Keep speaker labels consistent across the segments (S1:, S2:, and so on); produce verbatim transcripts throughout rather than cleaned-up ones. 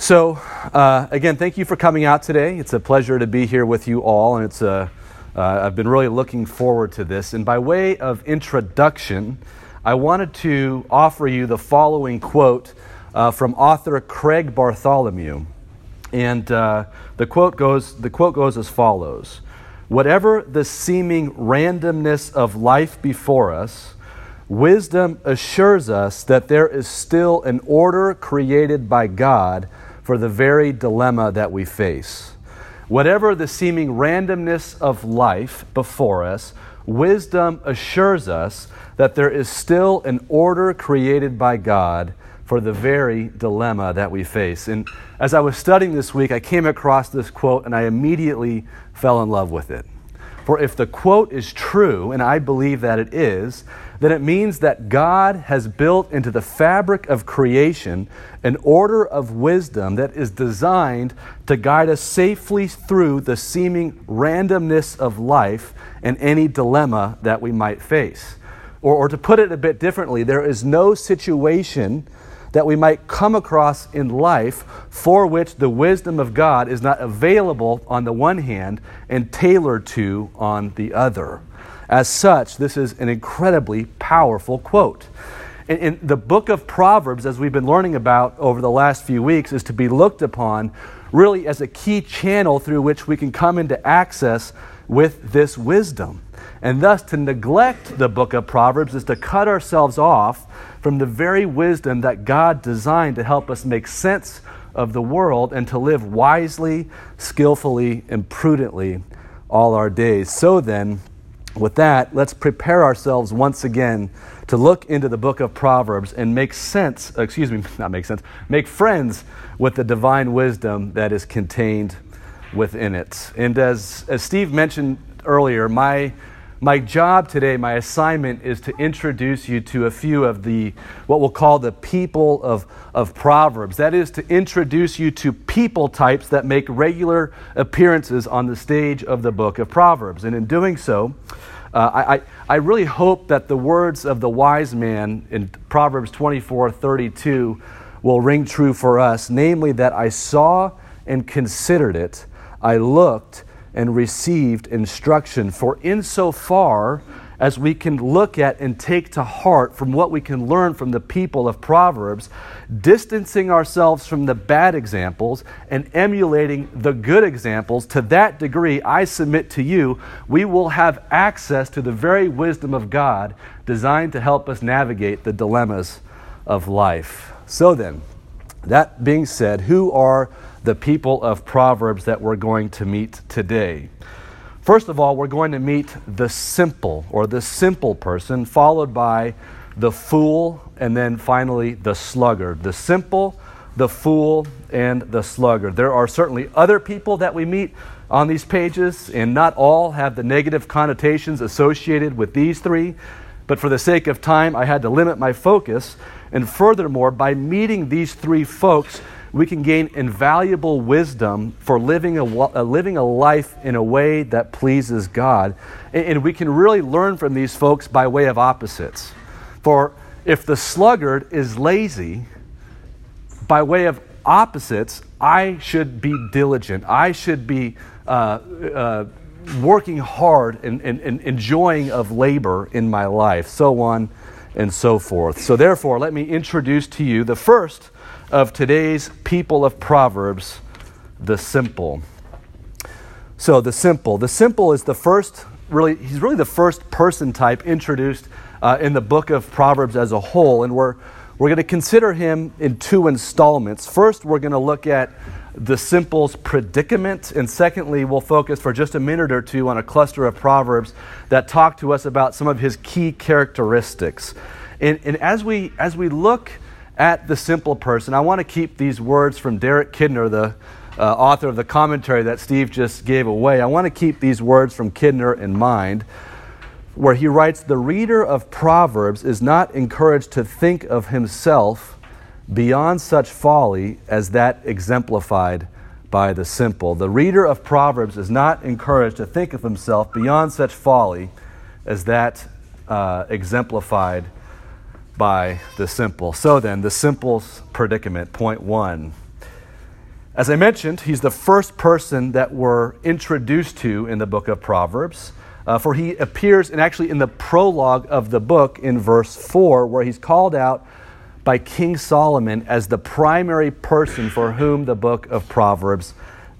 S1: So, uh, again, thank you for coming out today. It's a pleasure to be here with you all, and it's a, uh, I've been really looking forward to this. And by way of introduction, I wanted to offer you the following quote uh, from author Craig Bartholomew. And uh, the quote goes, the quote goes as follows: "Whatever the seeming randomness of life before us, wisdom assures us that there is still an order created by God for the very dilemma that we face. Whatever the seeming randomness of life before us, wisdom assures us that there is still an order created by God for the very dilemma that we face." And as I was studying this week, I came across this quote and I immediately fell in love with it. For if the quote is true, and I believe that it is, then it means that God has built into the fabric of creation an order of wisdom that is designed to guide us safely through the seeming randomness of life and any dilemma that we might face. Or, or to put it a bit differently, there is no situation that we might come across in life for which the wisdom of God is not available on the one hand and tailored to on the other. As such, this is an incredibly powerful quote. In, in the book of Proverbs, as we've been learning about over the last few weeks, is to be looked upon really as a key channel through which we can come into access with this wisdom. And thus, to neglect the book of Proverbs is to cut ourselves off from the very wisdom that God designed to help us make sense of the world and to live wisely, skillfully, and prudently all our days. So then, with that, let's prepare ourselves once again to look into the book of Proverbs and make sense, excuse me, not make sense, make friends with the divine wisdom that is contained within it. And as, as Steve mentioned earlier, my My job today, my assignment, is to introduce you to a few of the, what we'll call the people of, of Proverbs. That is, to introduce you to people types that make regular appearances on the stage of the book of Proverbs. And in doing so, uh, I, I really hope that the words of the wise man in Proverbs twenty-four thirty-two will ring true for us, namely that I saw and considered it, I looked and received instruction. For insofar as we can look at and take to heart from what we can learn from the people of Proverbs, distancing ourselves from the bad examples and emulating the good examples, to that degree, I submit to you, we will have access to the very wisdom of God designed to help us navigate the dilemmas of life. So then, that being said, who are the people of Proverbs that we're going to meet today? First of all, we're going to meet the simple, or the simple person, followed by the fool, and then finally the sluggard. The simple, the fool, and the sluggard. There are certainly other people that we meet on these pages, and not all have the negative connotations associated with these three. But for the sake of time, I had to limit my focus. And furthermore, by meeting these three folks, we can gain invaluable wisdom for living a, uh, living a life in a way that pleases God. And, and we can really learn from these folks by way of opposites. For if the sluggard is lazy, by way of opposites, I should be diligent. I should be uh, uh, working hard and, and, and enjoying of labor in my life, so on and so forth. So therefore, let me introduce to you the first of today's people of Proverbs, the simple. So the simple. The simple is the first, really, he's really the first person type introduced uh, in the book of Proverbs as a whole. And we're, we're going to consider him in two installments. First, we're going to look at the simple's predicament. And secondly, we'll focus for just a minute or two on a cluster of Proverbs that talk to us about some of his key characteristics. And, and as we as we look at the simple person, I want to keep these words from Derek Kidner, the uh, author of the commentary that Steve just gave away. I want to keep these words from Kidner in mind, where he writes, "The reader of Proverbs is not encouraged to think of himself beyond such folly as that exemplified by the simple." The reader of Proverbs is not encouraged to think of himself beyond such folly as that uh, exemplified by the simple. So then, the simple's predicament, point one. As I mentioned, he's the first person that we're introduced to in the book of Proverbs, uh, for he appears in actually in the prologue of the book in verse four, where he's called out by King Solomon as the primary person for whom the book of Proverbs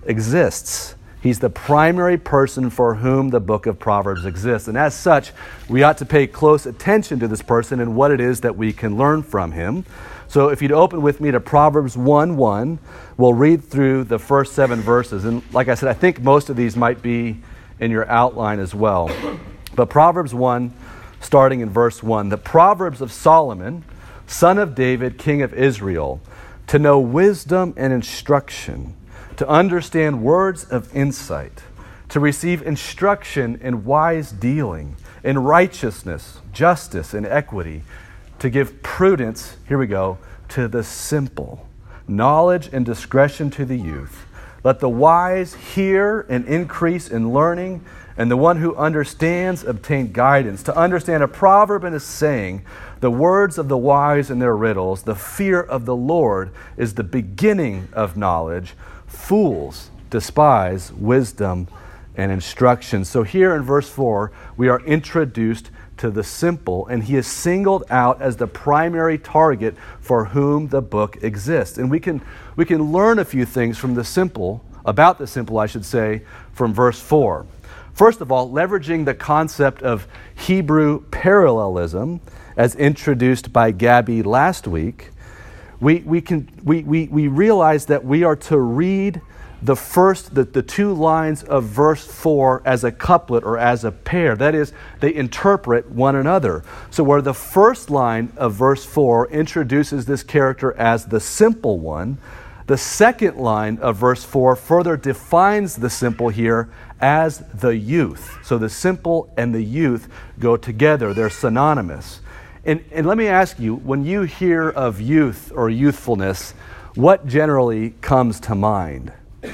S1: exists. He's the primary person for whom the book of Proverbs exists. And as such, we ought to pay close attention to this person and what it is that we can learn from him. So if you'd open with me to Proverbs one one, we'll read through the first seven verses. And like I said, I think most of these might be in your outline as well. But Proverbs one, starting in verse one, the Proverbs of Solomon, son of David, king of Israel, to know wisdom and instruction, to understand words of insight, to receive instruction in wise dealing, in righteousness, justice, and equity, to give prudence, here we go, to the simple, knowledge and discretion to the youth. Let the wise hear and increase in learning, and the one who understands obtain guidance. To understand a proverb and a saying, the words of the wise and their riddles, the fear of the Lord is the beginning of knowledge. Fools despise wisdom and instruction. So here in verse four, we are introduced to the simple, and he is singled out as the primary target for whom the book exists. And we can we can learn a few things from the simple, about the simple, I should say, from verse four. First of all, leveraging the concept of Hebrew parallelism as introduced by Gabby last week, we we can we we, we realize that we are to read the first, the, the two lines of verse four as a couplet or as a pair. That is, they interpret one another. So where the first line of verse four introduces this character as the simple one, the second line of verse four further defines the simple here as the youth. So the simple and the youth go together. They're synonymous. And, and let me ask you, when you hear of youth or youthfulness, what generally comes to mind?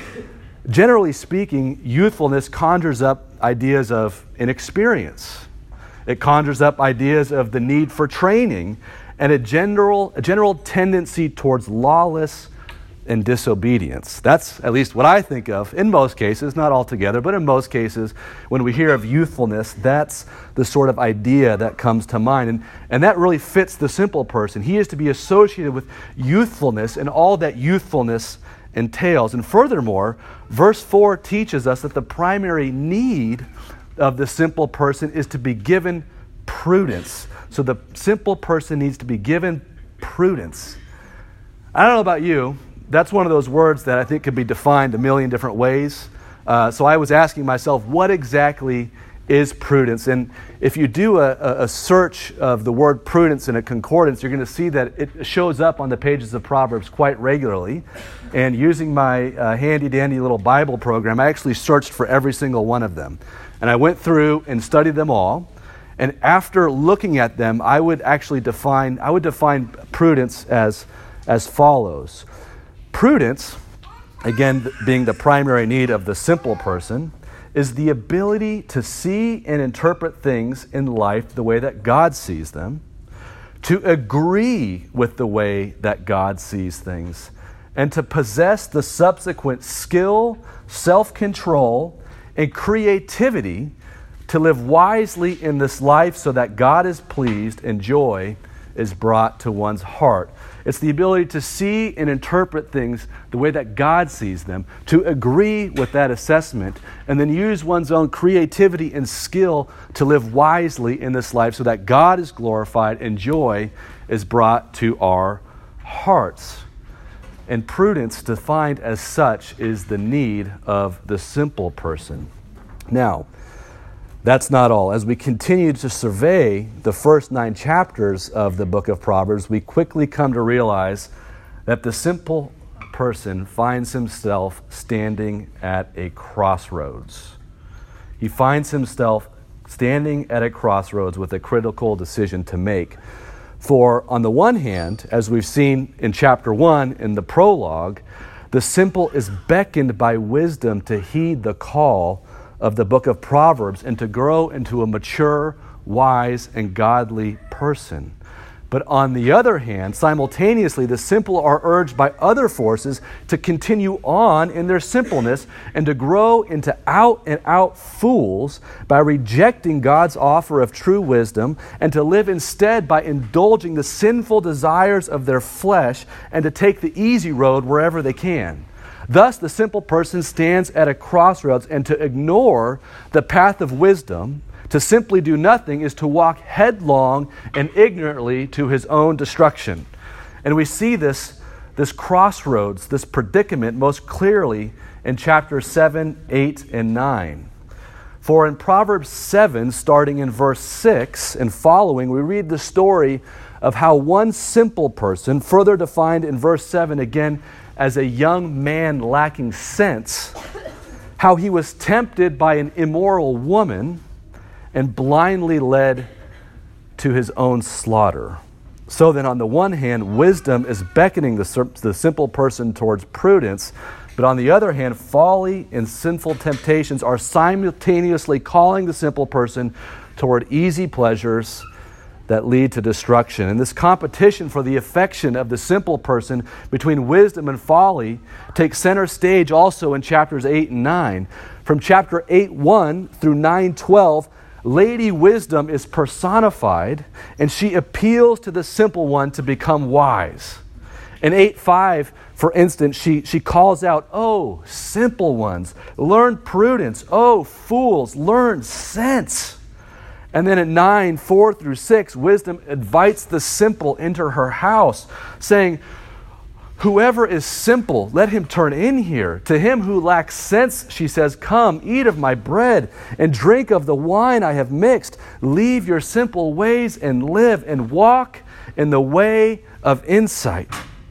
S1: Generally speaking, youthfulness conjures up ideas of inexperience. It conjures up ideas of the need for training and a general, a general tendency towards lawless and disobedience. That's at least what I think of in most cases, not altogether, but in most cases, when we hear of youthfulness, that's the sort of idea that comes to mind. And, and that really fits the simple person. He is to be associated with youthfulness and all that youthfulness entails. And furthermore, verse four teaches us that the primary need of the simple person is to be given prudence. So the simple person needs to be given prudence. I don't know about you, that's one of those words that I think could be defined a million different ways. Uh, so I was asking myself, what exactly is prudence? And if you do a, a search of the word prudence in a concordance, you're going to see that it shows up on the pages of Proverbs quite regularly. And using my uh, handy-dandy little Bible program, I actually searched for every single one of them. And I went through and studied them all. And after looking at them, I would actually define, I would define prudence as, as follows. Prudence, again, being the primary need of the simple person, is the ability to see and interpret things in life the way that God sees them, to agree with the way that God sees things, and to possess the subsequent skill, self-control, and creativity to live wisely in this life so that God is pleased and joy is brought to one's heart. It's the ability to see and interpret things the way that God sees them, to agree with that assessment, and then use one's own creativity and skill to live wisely in this life so that God is glorified and joy is brought to our hearts. And prudence, defined as such, is the need of the simple person. Now, that's not all. As we continue to survey the first nine chapters of the book of Proverbs, we quickly come to realize that the simple person finds himself standing at a crossroads. He finds himself standing at a crossroads with a critical decision to make. For on the one hand, as we've seen in chapter one in the prologue, the simple is beckoned by wisdom to heed the call of the book of Proverbs and to grow into a mature, wise, and godly person. But on the other hand, simultaneously, the simple are urged by other forces to continue on in their simpleness and to grow into out-and-out fools by rejecting God's offer of true wisdom and to live instead by indulging the sinful desires of their flesh and to take the easy road wherever they can. Thus, the simple person stands at a crossroads, and to ignore the path of wisdom, to simply do nothing, is to walk headlong and ignorantly to his own destruction. And we see this, this crossroads, this predicament most clearly in chapters seven, eight, and nine. For in Proverbs seven, starting in verse six and following, we read the story of how one simple person, further defined in verse seven again as a young man lacking sense, how he was tempted by an immoral woman and blindly led to his own slaughter. So then, on the one hand, wisdom is beckoning the, the simple person towards prudence, but on the other hand, folly and sinful temptations are simultaneously calling the simple person toward easy pleasures that lead to destruction. And this competition for the affection of the simple person between wisdom and folly takes center stage also in chapters eight and nine. From chapter eight one through nine twelve, Lady Wisdom is personified, and she appeals to the simple one to become wise. In eight five, for instance, she, she calls out, "Oh, simple ones, learn prudence. Oh, fools, learn sense." And then at nine four through six, Wisdom invites the simple into her house, saying, "Whoever is simple, let him turn in here. To him who lacks sense," she says, "come, eat of my bread and drink of the wine I have mixed. Leave your simple ways and live and walk in the way of insight."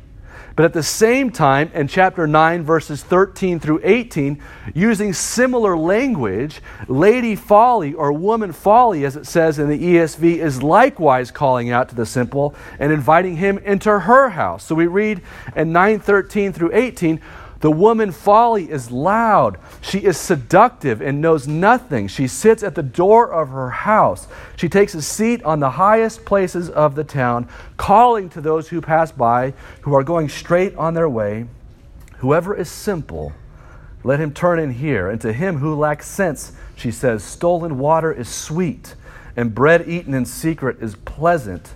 S1: But at the same time, in chapter nine, verses thirteen through eighteen, using similar language, Lady Folly, or Woman Folly, as it says in the E S V, is likewise calling out to the simple and inviting him into her house. So we read in nine thirteen through eighteen, "The woman Folly is loud. She is seductive and knows nothing. She sits at the door of her house. She takes a seat on the highest places of the town, calling to those who pass by, who are going straight on their way. Whoever is simple, let him turn in here. And to him who lacks sense," she says, "stolen water is sweet, and bread eaten in secret is pleasant.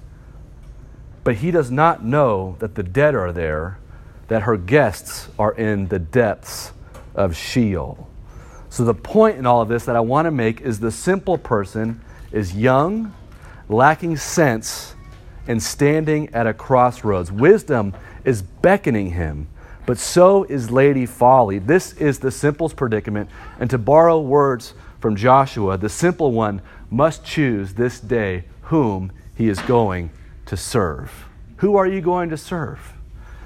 S1: But he does not know that the dead are there, that her guests are in the depths of Sheol." So the point in all of this that I want to make is the simple person is young, lacking sense, and standing at a crossroads. Wisdom is beckoning him, but so is Lady Folly. This is the simple's predicament. And to borrow words from Joshua, the simple one must choose this day whom he is going to serve. Who are you going to serve?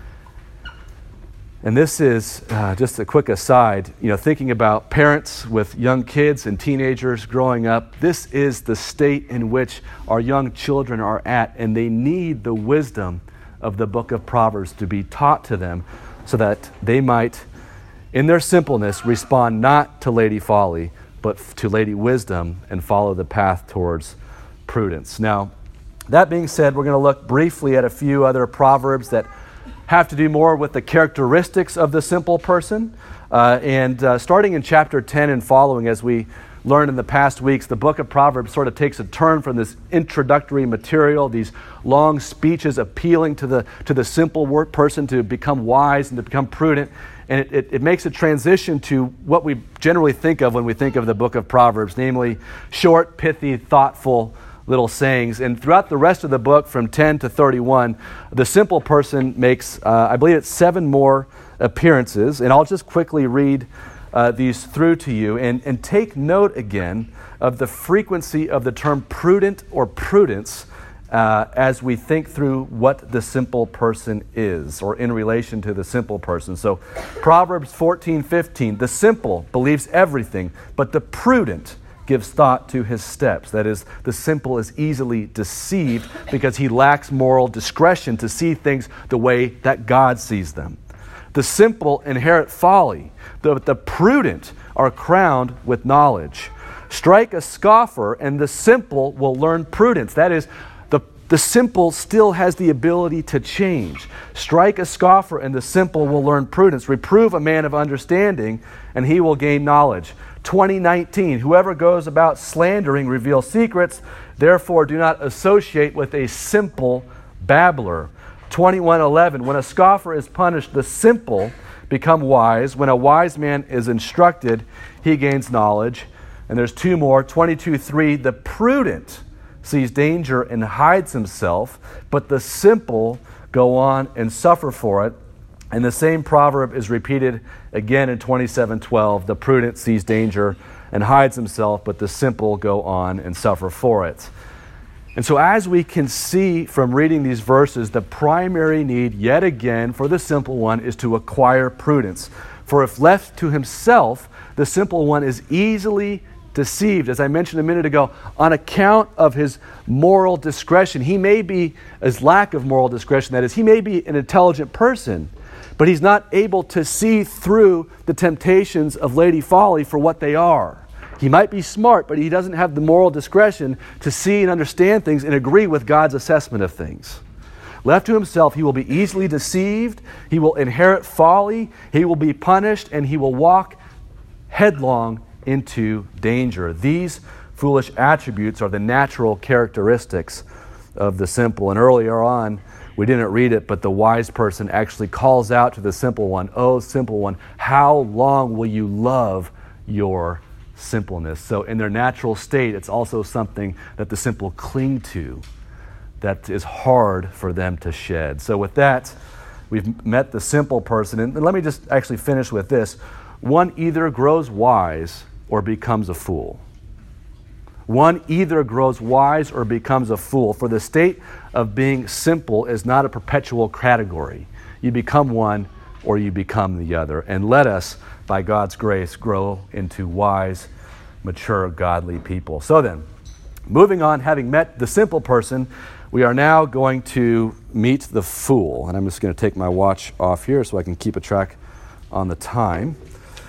S1: And this is uh, just a quick aside, you know, thinking about parents with young kids and teenagers growing up. This is the state in which our young children are at, and they need the wisdom of the book of Proverbs to be taught to them so that they might, in their simpleness, respond not to Lady Folly, but to Lady Wisdom and follow the path towards prudence. Now, that being said, we're going to look briefly at a few other proverbs that have to do more with the characteristics of the simple person. Uh, and uh, starting in chapter ten and following, as we learned in the past weeks, the book of Proverbs sort of takes a turn from this introductory material, these long speeches appealing to the to the simple word person to become wise and to become prudent. And it, it, it makes a transition to what we generally think of when we think of the book of Proverbs, namely short, pithy, thoughtful little sayings. And throughout the rest of the book, from ten to thirty-one, the simple person makes, uh, I believe it's seven more appearances. And I'll just quickly read uh, these through to you and, and take note again of the frequency of the term prudent or prudence uh, as we think through what the simple person is, or in relation to the simple person. So Proverbs fourteen fifteen, "The simple believes everything, but the prudent gives thought to his steps." That is, the simple is easily deceived because he lacks moral discretion to see things the way that God sees them. "The simple inherit folly, but the prudent are crowned with knowledge. Strike a scoffer, and the simple will learn prudence." That is, the the simple still has the ability to change. Strike a scoffer, and the simple will learn prudence. Reprove a man of understanding, and he will gain knowledge. twenty nineteen, whoever goes about slandering reveals secrets. Therefore, do not associate with a simple babbler. twenty-one eleven, when a scoffer is punished, the simple become wise. When a wise man is instructed, he gains knowledge. And there's two more. twenty-two three, the prudent sees danger and hides himself, but the simple go on and suffer for it. And the same proverb is repeated again in twenty-seven twelve. The prudent sees danger and hides himself, but the simple go on and suffer for it. And so as we can see from reading these verses, the primary need yet again for the simple one is to acquire prudence. For if left to himself, the simple one is easily deceived. As I mentioned a minute ago, on account of his moral discretion, he may be, his lack of moral discretion, that is, he may be an intelligent person, but he's not able to see through the temptations of Lady Folly for what they are. He might be smart, but he doesn't have the moral discretion to see and understand things and agree with God's assessment of things. Left to himself, he will be easily deceived, he will inherit folly, he will be punished, and he will walk headlong into danger. These foolish attributes are the natural characteristics of the simple. And earlier on, we didn't read it, but the wise person actually calls out to the simple one, "Oh, simple one, how long will you love your simpleness?" So in their natural state, it's also something that the simple cling to, that is hard for them to shed. So with that, we've met the simple person. And let me just actually finish with this. One either grows wise or becomes a fool. One either grows wise or becomes a fool. For the state of being simple is not a perpetual category. You become one or you become the other. And let us, by God's grace, grow into wise, mature, godly people. So then, moving on, having met the simple person, we are now going to meet the fool. And I'm just going to take my watch off here so I can keep a track on the time.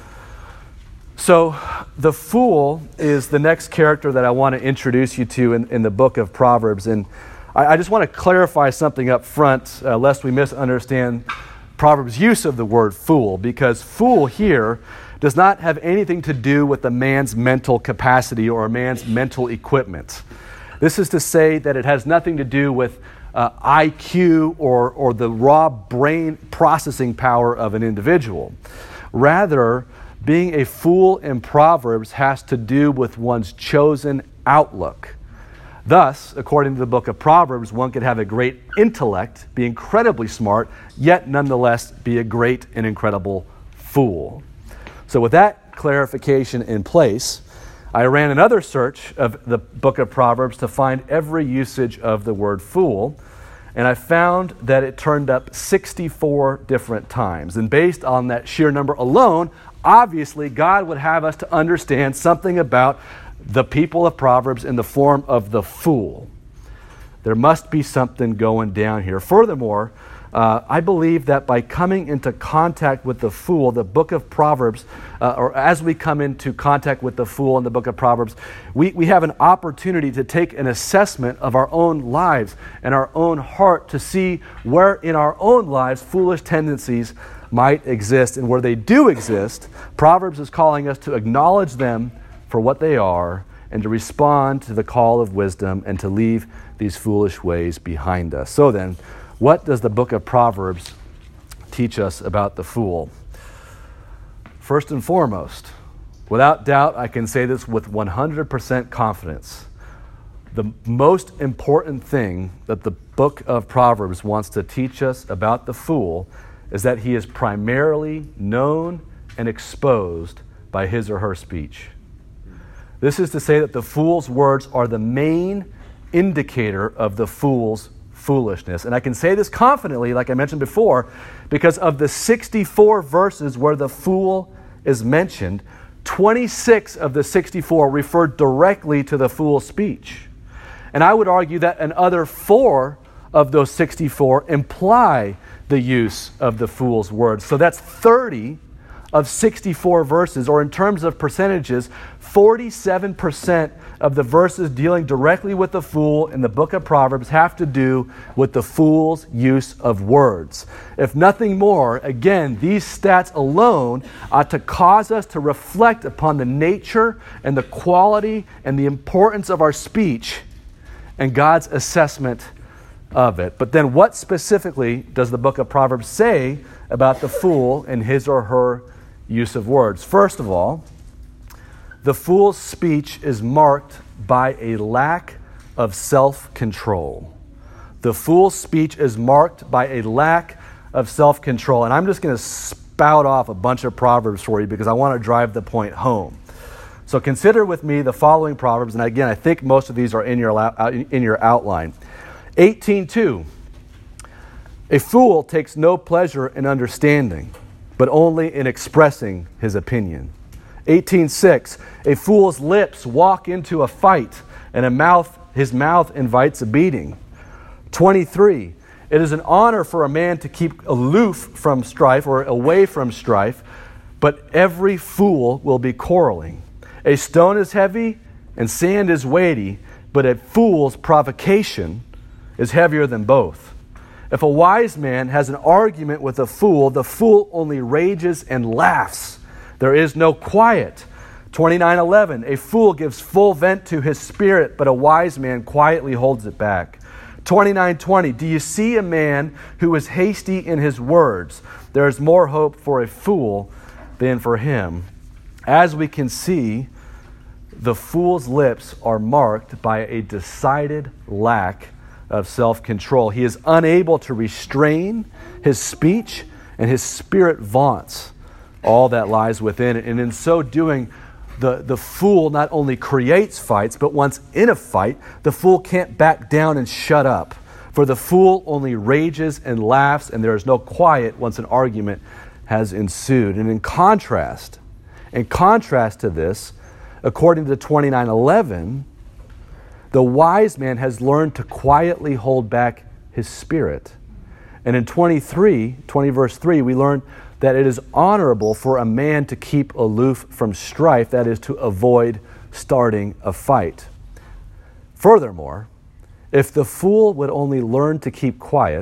S1: So the fool is the next character that I want to introduce you to in, in the book of Proverbs. And I, I just want to clarify something up front, uh, lest we misunderstand Proverbs' use of the word fool, because fool here does not have anything to do with a man's mental capacity or a man's mental equipment. This is to say that it has nothing to do with uh, I Q or, or the raw brain processing power of an individual. Rather, being a fool in Proverbs has to do with one's chosen outlook. Thus, according to the book of Proverbs, one could have a great intellect, be incredibly smart, yet nonetheless be a great and incredible fool. So with that clarification in place, I ran another search of the book of Proverbs to find every usage of the word fool, and I found that it turned up sixty-four different times. And based on that sheer number alone, obviously God would have us to understand something about the people of Proverbs in the form of the fool. There must be something going down here. Furthermore, uh, I believe that by coming into contact with the fool, the book of Proverbs, uh, or as we come into contact with the fool in the book of Proverbs, we, we have an opportunity to take an assessment of our own lives and our own heart to see where in our own lives foolish tendencies might exist. And where they do exist, Proverbs is calling us to acknowledge them for what they are and to respond to the call of wisdom and to leave these foolish ways behind us. So then, what does the book of Proverbs teach us about the fool? First and foremost, without doubt, I can say this with one hundred percent confidence. The most important thing that the book of Proverbs wants to teach us about the fool is that he is primarily known and exposed by his or her speech. This is to say that the fool's words are the main indicator of the fool's foolishness. And I can say this confidently, like I mentioned before, because of the sixty-four verses where the fool is mentioned, twenty-six of the sixty-four refer directly to the fool's speech. And I would argue that another four of those sixty-four imply the use of the fool's words. So that's thirty of sixty-four verses, or in terms of percentages, forty-seven percent of the verses dealing directly with the fool in the book of Proverbs have to do with the fool's use of words. If nothing more, again, these stats alone ought to cause us to reflect upon the nature and the quality and the importance of our speech and God's assessment of it. But then what specifically does the book of Proverbs say about the fool and his or her use of words? First of all, the fool's speech is marked by a lack of self-control. The fool's speech is marked by a lack of self-control. And I'm just going to spout off a bunch of Proverbs for you because I want to drive the point home. So consider with me the following Proverbs, and again, I think most of these are in your, in your outline. eighteen two. A fool takes no pleasure in understanding, but only in expressing his opinion. eighteen six. A fool's lips walk into a fight, and a mouth, his mouth invites a beating. twenty-three. It is an honor for a man to keep aloof from strife or away from strife, but every fool will be quarreling. A stone is heavy and sand is weighty, but a fool's provocation is heavier than both. If a wise man has an argument with a fool, the fool only rages and laughs. There is no quiet. twenty-nine eleven. A fool gives full vent to his spirit, but a wise man quietly holds it back. twenty-nine twenty. Do you see a man who is hasty in his words? There is more hope for a fool than for him. As we can see, the fool's lips are marked by a decided lack of self-control. He is unable to restrain his speech, and his spirit vaunts all that lies within it. And in so doing, the, the fool not only creates fights, but once in a fight, the fool can't back down and shut up. For the fool only rages and laughs, and there is no quiet once an argument has ensued. And in contrast, in contrast to this, according to twenty-nine eleven, the wise man has learned to quietly hold back his spirit. And in twenty-three, twenty verse three, we learn that it is honorable for a man to keep aloof from strife, that is, to avoid starting a fight. Furthermore, if the fool would only learn to keep quiet,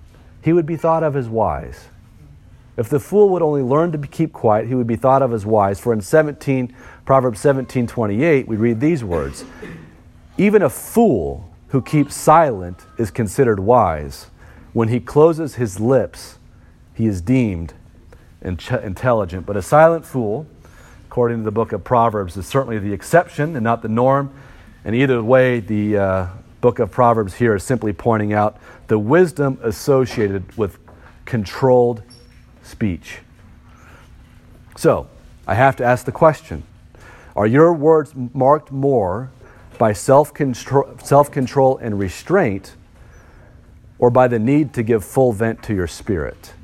S1: he would be thought of as wise. If the fool would only learn to keep quiet, he would be thought of as wise. For in seventeen, Proverbs seventeen twenty-eight, we read these words: even a fool who keeps silent is considered wise. When he closes his lips, he is deemed intelligent. But a silent fool, according to the book of Proverbs, is certainly the exception and not the norm. And either way, the uh, book of Proverbs here is simply pointing out the wisdom associated with controlled speech. So, I have to ask the question, are your words marked more by self-control, self-control and restraint, or by the need to give full vent to your spirit?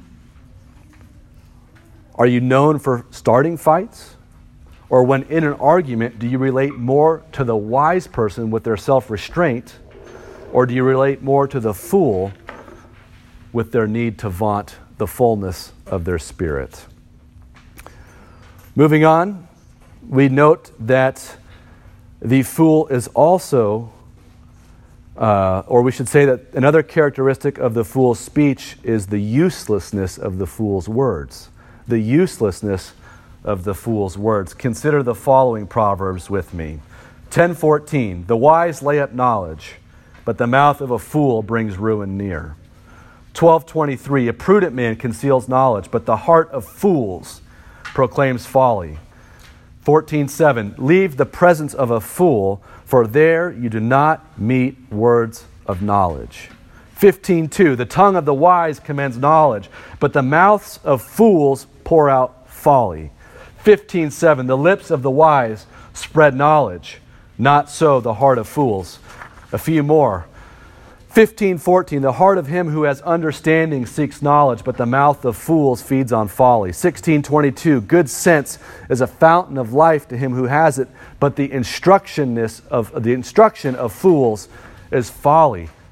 S1: Are you known for starting fights? Or when in an argument, do you relate more to the wise person with their self-restraint, or do you relate more to the fool with their need to vaunt the fullness of their spirit? Moving on, we note that the fool is also, uh, or we should say that another characteristic of the fool's speech is the uselessness of the fool's words. The uselessness of the fool's words. Consider the following Proverbs with me. ten fourteen, the wise lay up knowledge, but the mouth of a fool brings ruin near. twelve twenty-three, a prudent man conceals knowledge, but the heart of fools proclaims folly. fourteen seven, leave the presence of a fool, for there you do not meet words of knowledge. fifteen two, the tongue of the wise commends knowledge, but the mouths of fools pour out folly. fifteen seven, the lips of the wise spread knowledge, not so the heart of fools. A few more. fifteen fourteen, the heart of him who has understanding seeks knowledge, but the mouth of fools feeds on folly. sixteen twenty-two, good sense is a fountain of life to him who has it, but the instructionness of the instruction of fools is folly.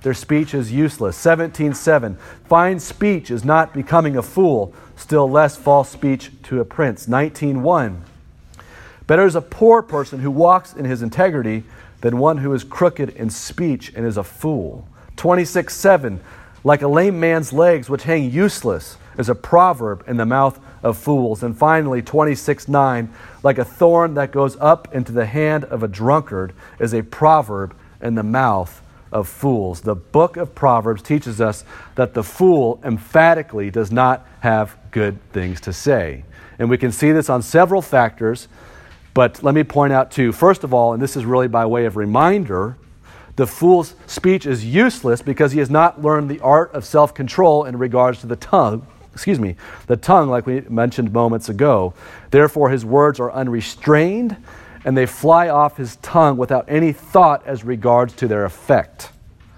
S1: their speech is useless. seventeen seven, fine speech is not becoming a fool, still less false speech to a prince. nineteen one, better is a poor person who walks in his integrity than one who is crooked in speech and is a fool. twenty-six seven, like a lame man's legs which hang useless is a proverb in the mouth of fools. And finally, twenty-six nine, like a thorn that goes up into the hand of a drunkard is a proverb in the mouth of fools. The book of Proverbs teaches us that the fool emphatically does not have good things to say. And we can see this on several factors, but let me point out two. First of all, and this is really by way of reminder, the fool's speech is useless because he has not learned the art of self-control in regards to the tongue. Excuse me, the tongue, like we mentioned moments ago. Therefore, his words are unrestrained, and they fly off his tongue without any thought as regards to their effect.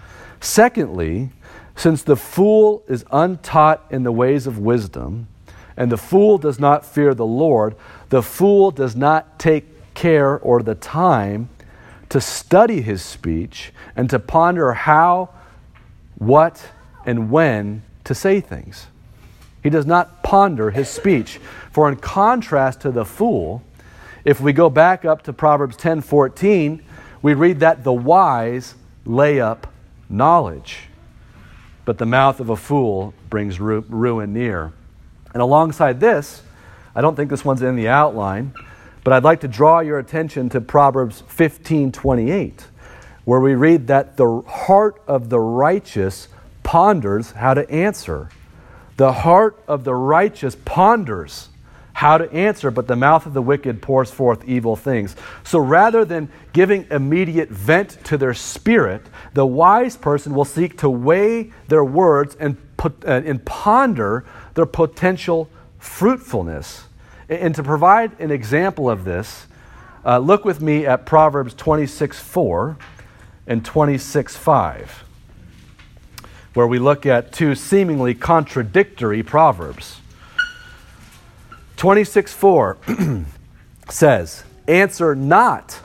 S1: Secondly, since the fool is untaught in the ways of wisdom, and the fool does not fear the Lord, the fool does not take care or the time to study his speech and to ponder how, what, and when to say things. He does not ponder his speech. For in contrast to the fool, if we go back up to Proverbs ten fourteen, we read that the wise lay up knowledge, but the mouth of a fool brings ru- ruin near. And alongside this, I don't think this one's in the outline, but I'd like to draw your attention to Proverbs fifteen twenty-eight, where we read that the heart of the righteous ponders how to answer. The heart of the righteous ponders how to answer, but the mouth of the wicked pours forth evil things. So rather than giving immediate vent to their spirit, the wise person will seek to weigh their words and, put, uh, and ponder their potential fruitfulness. And, and to provide an example of this, uh, look with me at Proverbs twenty-six four and twenty-six five. Where we look at two seemingly contradictory proverbs. twenty-six four says, answer not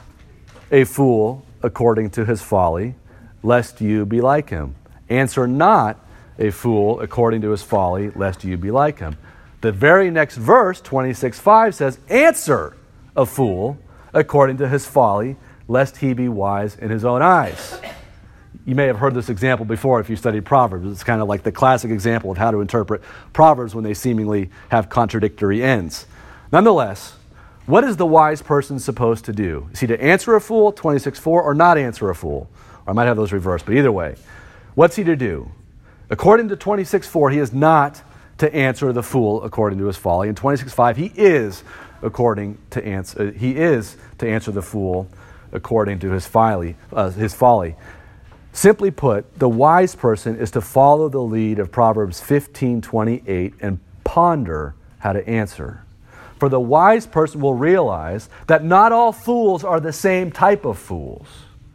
S1: a fool according to his folly, lest you be like him. Answer not a fool according to his folly, lest you be like him. The very next verse, twenty-six five, says, answer a fool according to his folly, lest he be wise in his own eyes. You may have heard this example before if you studied Proverbs. It's kind of like the classic example of how to interpret Proverbs when they seemingly have contradictory ends. Nonetheless, what is the wise person supposed to do? Is he to answer a fool, twenty-six four, or not answer a fool? Or I might have those reversed, but either way, what's he to do? According to twenty-six four, he is not to answer the fool according to his folly. In twenty-six five, he is according to answer. Uh, he is to answer the fool according to his folly. Uh, his folly. Simply put, the wise person is to follow the lead of Proverbs fifteen twenty-eight and ponder how to answer. For the wise person will realize that not all fools are the same type of fools,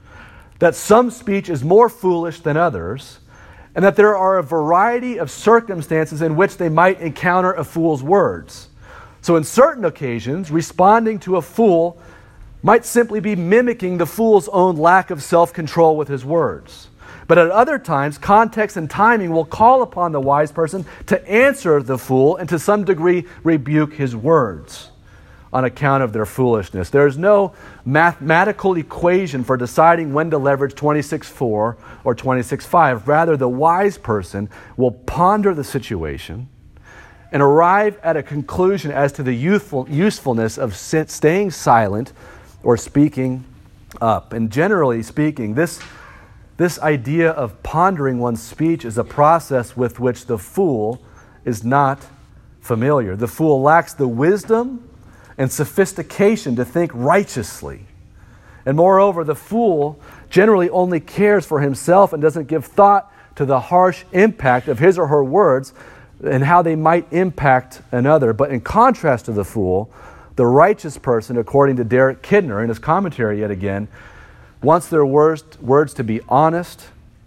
S1: that some speech is more foolish than others, and that there are a variety of circumstances in which they might encounter a fool's words. So in certain occasions, responding to a fool might simply be mimicking the fool's own lack of self-control with his words. But at other times, context and timing will call upon the wise person to answer the fool and to some degree rebuke his words on account of their foolishness. There is no mathematical equation for deciding when to leverage twenty-six four or twenty-six five. Rather, the wise person will ponder the situation and arrive at a conclusion as to the youthful, usefulness of sit, staying silent or speaking up. And generally speaking, this, this idea of pondering one's speech is a process with which the fool is not familiar. The fool lacks the wisdom and sophistication to think righteously. And moreover, the fool generally only cares for himself and doesn't give thought to the harsh impact of his or her words and how they might impact another. But in contrast to the fool, the righteous person, according to Derek Kidner in his commentary yet again, wants their words, words to be honest,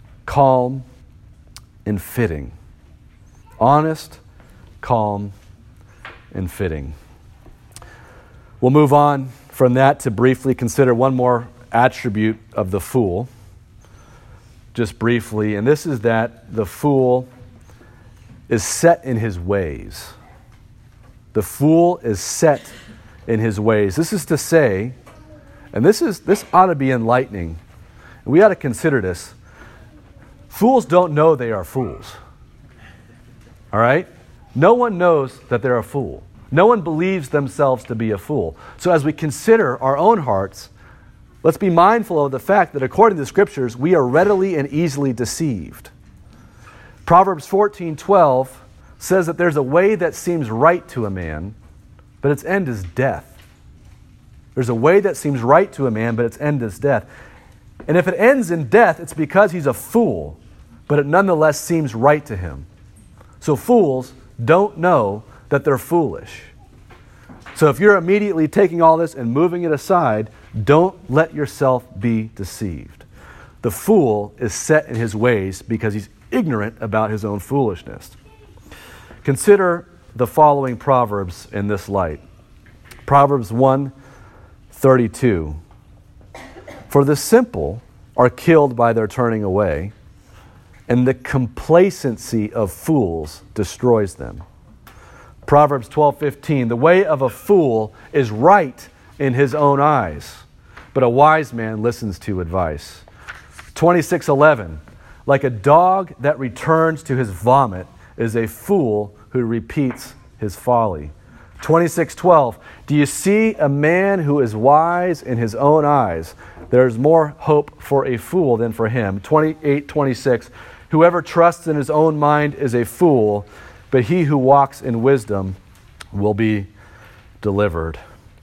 S1: calm, and fitting. Honest, calm, and fitting. We'll move on from that to briefly consider one more attribute of the fool. just briefly, and this is that the fool is set in his ways. The fool is set in his ways. This is to say, and this is this ought to be enlightening. We ought to consider this. Fools don't know they are fools. All right? No one knows that they're a fool. No one believes themselves to be a fool. So as we consider our own hearts, let's be mindful of the fact that according to the Scriptures, we are readily and easily deceived. Proverbs fourteen twelve says that there's a way that seems right to a man, but its end is death. There's a way that seems right to a man, but its end is death. And if it ends in death, it's because he's a fool, but it nonetheless seems right to him. So fools don't know that they're foolish. So if you're immediately taking all this and moving it aside, don't let yourself be deceived. The fool is set in his ways because he's ignorant about his own foolishness. Consider the following Proverbs in this light. Proverbs one thirty-two. For the simple are killed by their turning away, and the complacency of fools destroys them. Proverbs twelve fifteen. The way of a fool is right in his own eyes, but a wise man listens to advice. twenty-six eleven. Like a dog that returns to his vomit is a fool who repeats his folly. twenty-six twelve. Do you see a man who is wise in his own eyes? There's more hope for a fool than for him. twenty-eight twenty-six. Whoever trusts in his own mind is a fool, but he who walks in wisdom will be delivered.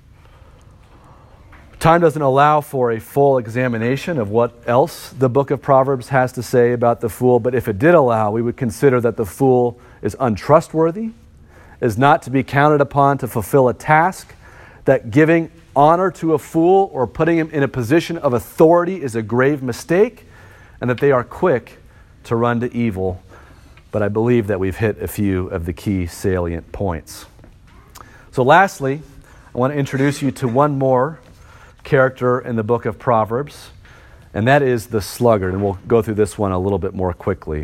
S1: Time doesn't allow for a full examination of what else the book of Proverbs has to say about the fool, but if it did allow, we would consider that the fool is untrustworthy, is not to be counted upon to fulfill a task, that giving honor to a fool or putting him in a position of authority is a grave mistake, and that they are quick to run to evil. But I believe that we've hit a few of the key salient points. So lastly, I want to introduce you to one more character in the book of Proverbs, and that is the sluggard. And we'll go through this one a little bit more quickly.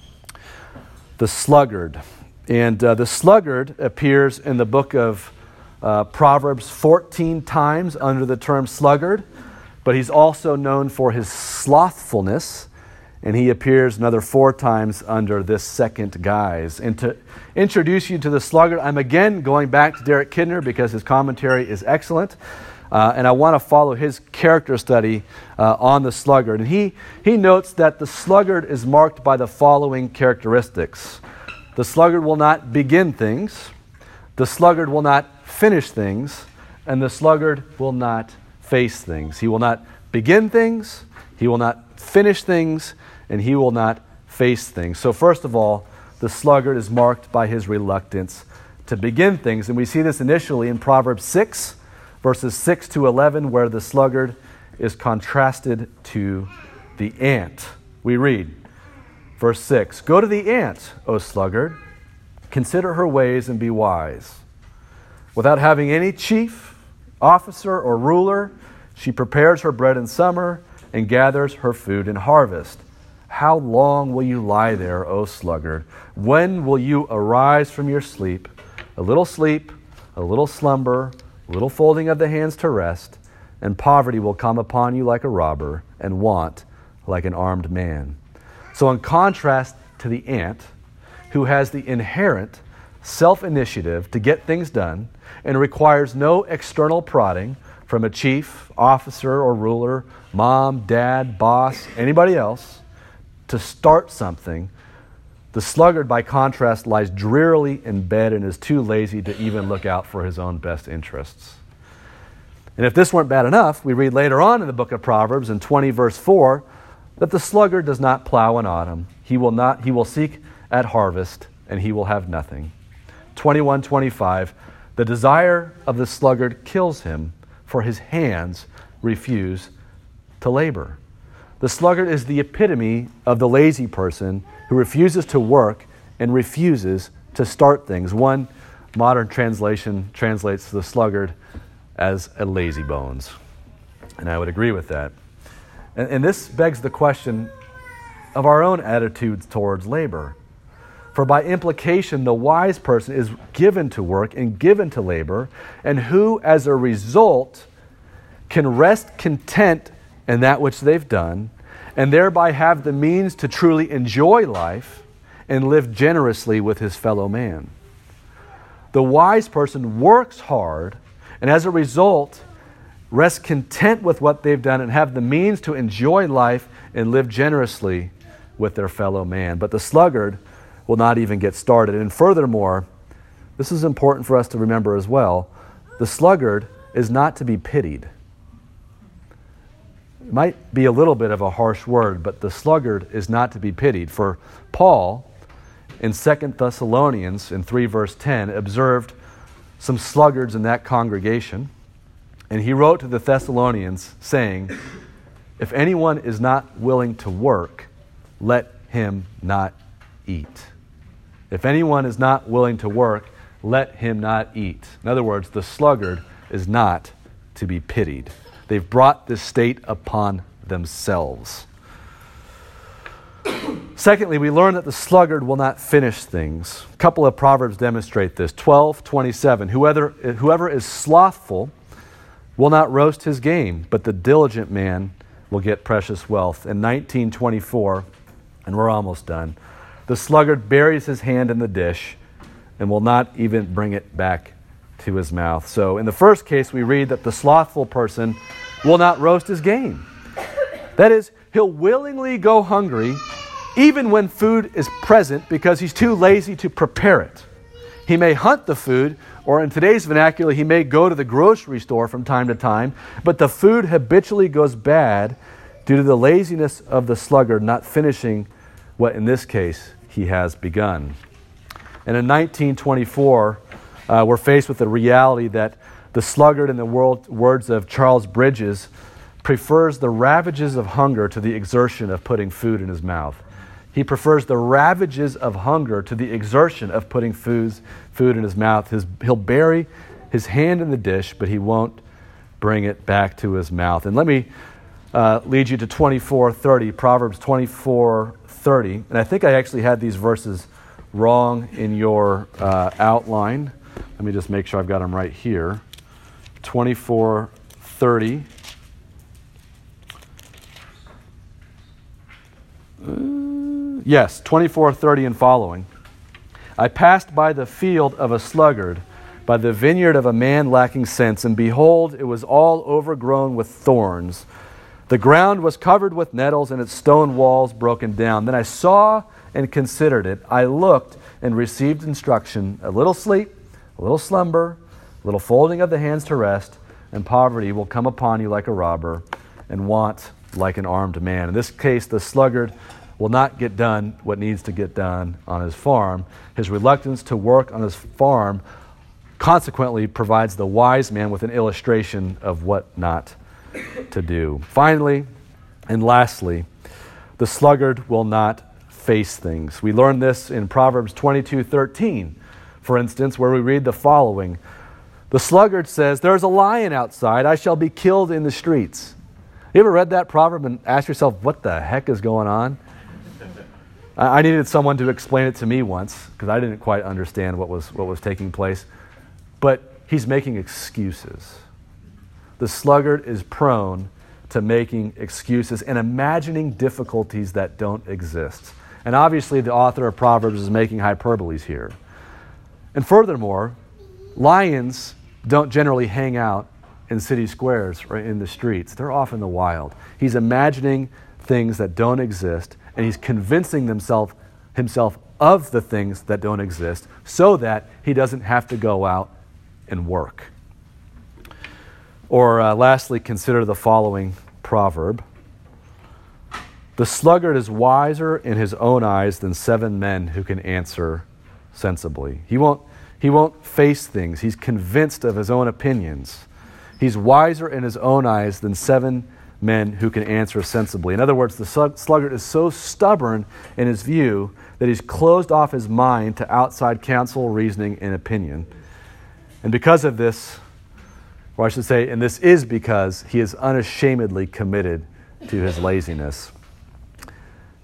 S1: The sluggard. And uh, the sluggard appears in the book of uh, Proverbs fourteen times under the term sluggard, but he's also known for his slothfulness, and he appears another four times under this second guise. And to introduce you to the sluggard, I'm again going back to Derek Kidner because his commentary is excellent. Uh, and I want to follow his character study uh, on the sluggard. And he, he notes that the sluggard is marked by the following characteristics. The sluggard will not begin things, the sluggard will not finish things, and the sluggard will not face things. He will not begin things, he will not finish things, and he will not face things. So first of all, the sluggard is marked by his reluctance to begin things. And we see this initially in Proverbs six, verses six to eleven, where the sluggard is contrasted to the ant. We read, verse six, Go to the ant, O sluggard, consider her ways and be wise. Without having any chief, officer, or ruler, she prepares her bread in summer and gathers her food in harvest. How long will you lie there, O sluggard? When will you arise from your sleep? A little sleep, a little slumber, a little folding of the hands to rest, and poverty will come upon you like a robber, and want like an armed man. So in contrast to the ant, who has the inherent self-initiative to get things done and requires no external prodding from a chief, officer, or ruler, mom, dad, boss, anybody else, to start something, the sluggard, by contrast, lies drearily in bed and is too lazy to even look out for his own best interests. And if this weren't bad enough, we read later on in the book of Proverbs in twenty verse four that the sluggard does not plow in autumn. He will not. He will seek at harvest, and he will have nothing. twenty-one twenty-five, the desire of the sluggard kills him, for his hands refuse to labor. The sluggard is the epitome of the lazy person who refuses to work and refuses to start things. One modern translation translates the sluggard as a lazy bones. And I would agree with that. And, and this begs the question, of our own attitudes towards labor. For by implication, the wise person is given to work and given to labor, and who, as a result, can rest content in that which they've done, and thereby have the means to truly enjoy life and live generously with his fellow man. The wise person works hard, and as a result, rest content with what they've done and have the means to enjoy life and live generously with their fellow man. But the sluggard will not even get started. And furthermore, this is important for us to remember as well, the sluggard is not to be pitied. It might be a little bit of a harsh word, but the sluggard is not to be pitied. For Paul, in Second Thessalonians, in three verse ten, observed some sluggards in that congregation, and he wrote to the Thessalonians saying, if anyone is not willing to work, let him not eat. If anyone is not willing to work, let him not eat. In other words, the sluggard is not to be pitied. They've brought this state upon themselves. Secondly, we learn that the sluggard will not finish things. A couple of Proverbs demonstrate this. twelve twenty-seven, whoever, whoever is slothful will not roast his game, but the diligent man will get precious wealth. And nineteen twenty-four, and we're almost done, the sluggard buries his hand in the dish and will not even bring it back to his mouth. So in the first case, we read that the slothful person will not roast his game. That is, he'll willingly go hungry even when food is present because he's too lazy to prepare it. He may hunt the food, or in today's vernacular, he may go to the grocery store from time to time, but the food habitually goes bad due to the laziness of the sluggard not finishing what, in this case, he has begun. And in nineteen twenty-four, uh, we're faced with the reality that the sluggard, in the world, words of Charles Bridges, prefers the ravages of hunger to the exertion of putting food in his mouth. He prefers the ravages of hunger to the exertion of putting foods, food in his mouth. His, he'll bury his hand in the dish, but he won't bring it back to his mouth. And let me uh, lead you to twenty-four thirty, Proverbs twenty-four thirty. And I think I actually had these verses wrong in your uh, outline. Let me just make sure I've got them right here. twenty-four thirty. Uh, yes, twenty-four thirty and following. I passed by the field of a sluggard, by the vineyard of a man lacking sense, and behold, it was all overgrown with thorns. The ground was covered with nettles, and its stone walls broken down. Then I saw and considered it. I looked and received instruction. A little sleep, a little slumber, a little folding of the hands to rest, and poverty will come upon you like a robber, and want like an armed man. In this case, the sluggard will not get done what needs to get done on his farm. His reluctance to work on his farm consequently provides the wise man with an illustration of what not to do. Finally, and lastly, the sluggard will not face things. We learn this in Proverbs twenty-two thirteen, for instance, where we read the following. The sluggard says, "There's a lion outside, I shall be killed in the streets." You ever read that proverb and asked yourself, what the heck is going on? I needed someone to explain it to me once because I didn't quite understand what was what was taking place. But he's making excuses. The sluggard is prone to making excuses and imagining difficulties that don't exist. And obviously the author of Proverbs is making hyperboles here. And furthermore, lions don't generally hang out in city squares or in the streets. They're off in the wild. He's imagining things that don't exist, and he's convincing himself, himself of the things that don't exist so that he doesn't have to go out and work. Or uh, lastly, consider the following proverb. The sluggard is wiser in his own eyes than seven men who can answer sensibly. He won't, he won't face things. He's convinced of his own opinions. He's wiser in his own eyes than seven men who can answer sensibly. In other words, the sluggard is so stubborn in his view that he's closed off his mind to outside counsel, reasoning, and opinion. And because of this, or I should say, and this is because he is unashamedly committed to his laziness.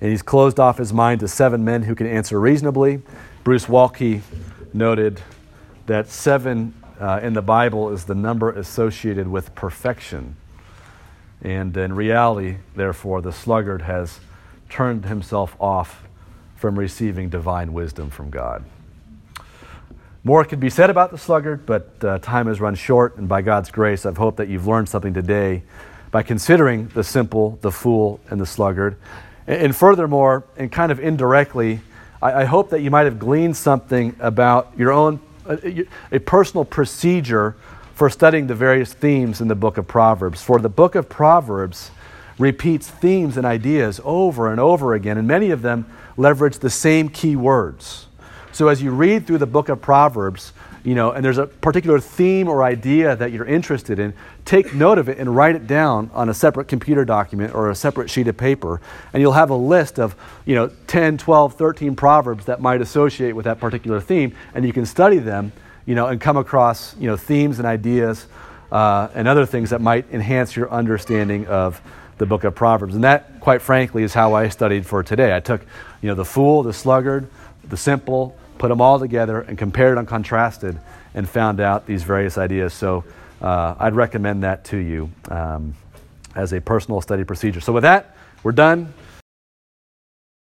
S1: and he's closed off his mind to seven men who can answer reasonably. Bruce Waltke noted that seven uh, in the Bible is the number associated with perfection. And in reality, therefore, the sluggard has turned himself off from receiving divine wisdom from God. More could be said about the sluggard, but uh, time has run short, and by God's grace, I've hoped that you've learned something today by considering the simple, the fool, and the sluggard. And, and furthermore, and kind of indirectly, I, I hope that you might have gleaned something about your own, uh, a personal procedure for studying the various themes in the book of Proverbs. For the book of Proverbs repeats themes and ideas over and over again, and many of them leverage the same key words. So as you read through the book of Proverbs, you know, and there's a particular theme or idea that you're interested in, take note of it and write it down on a separate computer document or a separate sheet of paper, and you'll have a list of, you know, ten, twelve, thirteen Proverbs that might associate with that particular theme, and you can study them, you know, and come across, you know, themes and ideas uh, and other things that might enhance your understanding of the book of Proverbs. And that, quite frankly, is how I studied for today. I took, you know, the fool, the sluggard, the simple, put them all together and compared and contrasted and found out these various ideas. So uh, I'd recommend that to you um, as a personal study procedure. So with that, we're done.